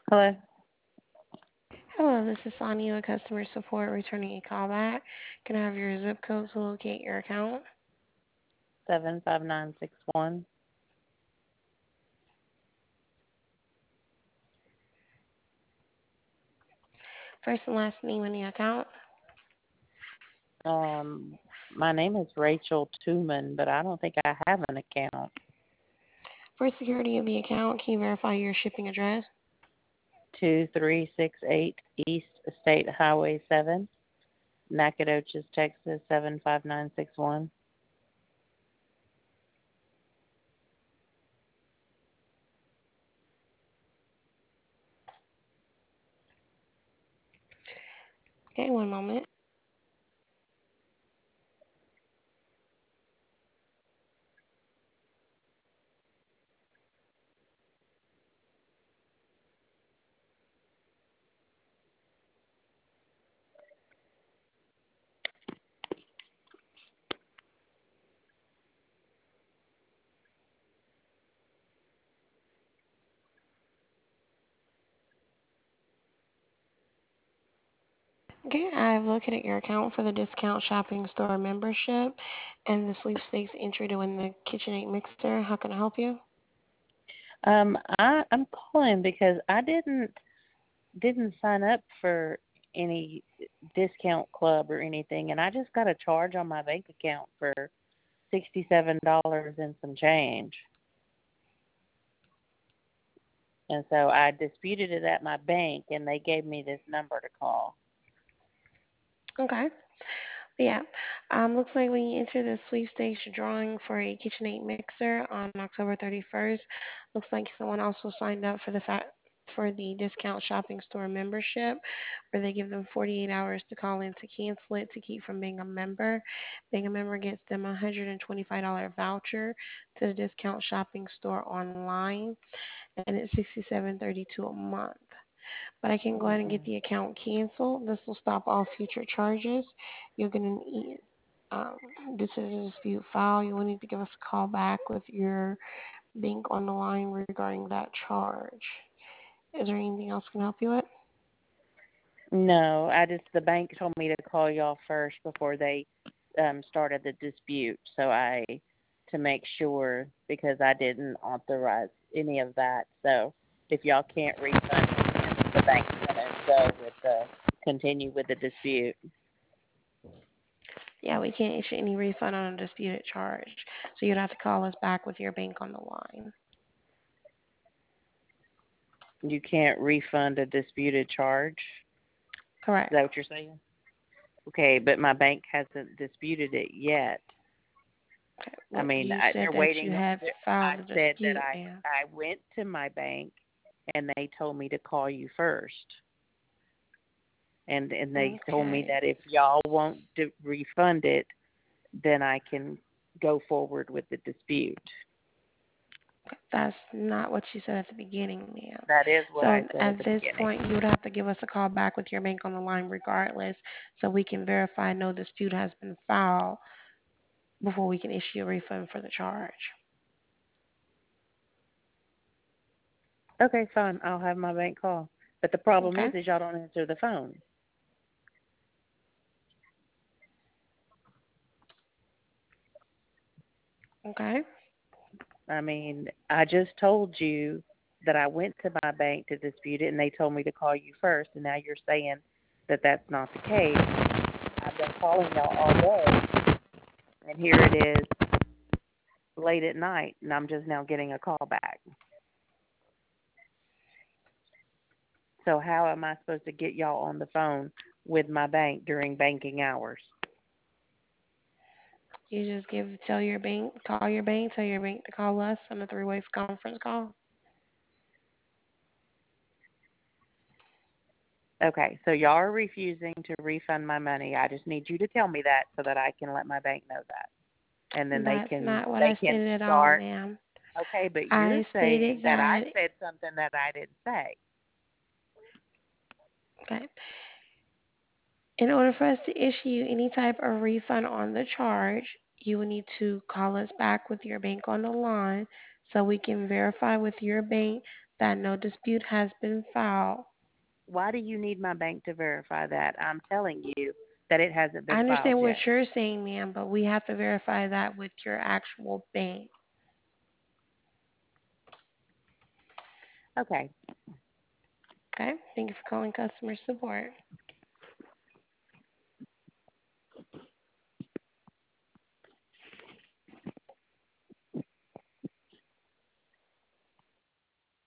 Hello, Hello, this is Sonia with customer support returning a callback. Can I have your zip code to locate your account? 75961. First and last name on the account. My name is Rachel Tooman, but I don't think I have an account. For security of the account, can you verify your shipping address? 2368 East State Highway 7, Nacogdoches, Texas 75961. Okay, one moment. Okay, I've located your account for the discount shopping store membership and the sweepstakes entry to win the KitchenAid mixer. How can I help you? I'm calling because I didn't sign up for any discount club or anything, and I just got a charge on my bank account for $67 and some change. And so I disputed it at my bank, and they gave me this number to call. Okay. Yeah. Looks like when you enter the sweepstakes drawing for a KitchenAid mixer on October 31st, looks like someone also signed up for the discount shopping store membership, where they give them 48 hours to call in to cancel it to keep from being a member. Being a member gets them a $125 voucher to the discount shopping store online, and it's $67.32 a month. But I can go ahead and get Mm-mm. the account canceled. This will stop all future charges. You're going to um, this is a dispute file. You will need to give us a call back with your bank on the line regarding that charge. Is there anything else I can help you with? No, the bank told me to call y'all first before they started the dispute. So to make sure, because I didn't authorize any of that. So if y'all can't refund me, then the bank's gonna continue with the dispute. Yeah, we can't issue any refund on a disputed charge. So you'd have to call us back with your bank on the line. You can't refund a disputed charge. Is Correct. that what you're saying? Okay, but my bank hasn't disputed it yet. Okay. I Well, mean, you said they're that waiting. you had I filed a said that dispute, ma'am. I went to my bank and they told me to call you first. And they told me Okay. that if y'all won't refund it, then I can go forward with the dispute. That's not what you said at the beginning, ma'am. That is what I So said at at the this beginning. point, you would have to give us a call back with your bank on the line regardless, so we can verify no dispute has been filed before we can issue a refund for the charge. Okay, fine. I'll have my bank call. But the problem Okay? is y'all don't answer the phone. Okay? I mean, I just told you that I went to my bank to dispute it, and they told me to call you first, and now you're saying that that's not the case. I've been calling y'all all day, and here it is late at night, and I'm just now getting a call back. So how am I supposed to get y'all on the phone with my bank during banking hours? You just tell your bank, call your bank, tell your bank to call us on a three-way conference call. Okay, so y'all are refusing to refund my money. I just need you to tell me that so that I can let my bank know that. And then That's not what they I can stated at all, start. ma'am. Okay, but you're I stated saying that I that, said something that I didn't say. okay, in order for us to issue any type of refund on the charge, you will need to call us back with your bank on the line so we can verify with your bank that no dispute has been filed. Why do you need my bank to verify that? I'm telling you that it hasn't I been filed understand what yet. you're saying, ma'am, but we have to verify that with your actual bank. Okay. Okay? Thank you for calling customer support.